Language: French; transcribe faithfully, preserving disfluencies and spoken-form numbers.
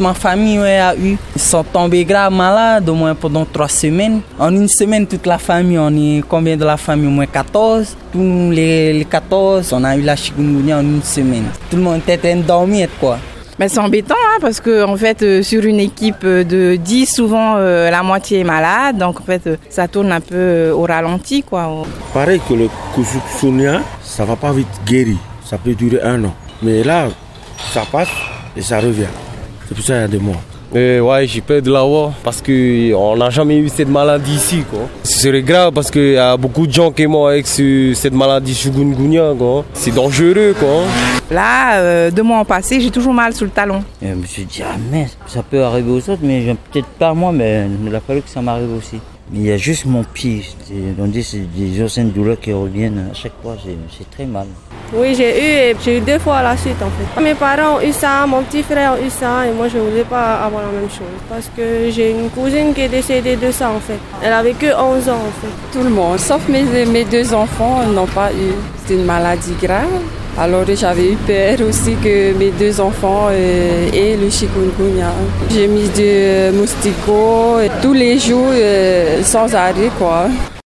ma famille ouais, a eu. Ils sont tombés grave malades, au moins pendant trois semaines. En une semaine, toute la famille, on est combien de la famille? Au moins quatorze. Tous les, les quatorze, on a eu la chikungunya en une semaine. Tout le monde était endormi, quoi. Mais c'est embêtant hein, parce que en fait euh, sur une équipe de dix, souvent euh, la moitié est malade, donc en fait euh, ça tourne un peu euh, au ralenti quoi. Pareil que le chikungunya, ça va pas vite guérir, ça peut durer un an. Mais là, ça passe et ça revient. C'est pour ça qu'il y a des morts. Euh, ouais, j'ai peur de l'avoir parce qu'on n'a jamais eu cette maladie ici. Quoi. Ce serait grave parce qu'il y a beaucoup de gens qui sont morts avec ce, cette maladie chikungunya. Quoi. C'est dangereux. Quoi. Là, euh, deux mois en passé, j'ai toujours mal sous le talon. Et je me suis dit, ah mince, ça peut arriver aux autres, mais peut-être pas moi, mais il a fallu que ça m'arrive aussi. Mais il y a juste mon pied. On dit que c'est des anciennes douleurs qui reviennent à chaque fois, c'est, c'est très mal. Oui, j'ai eu, j'ai eu deux fois à la suite en fait. Mes parents ont eu ça, mon petit frère a eu ça et moi je ne voulais pas avoir la même chose. Parce que j'ai une cousine qui est décédée de ça en fait. Elle avait que onze ans en fait. Tout le monde, sauf mes, mes deux enfants, n'ont pas eu. C'est une maladie grave. Alors j'avais eu peur aussi que mes deux enfants euh, aient le chikungunya. J'ai mis du moustiquaire tous les jours euh, sans arrêt quoi.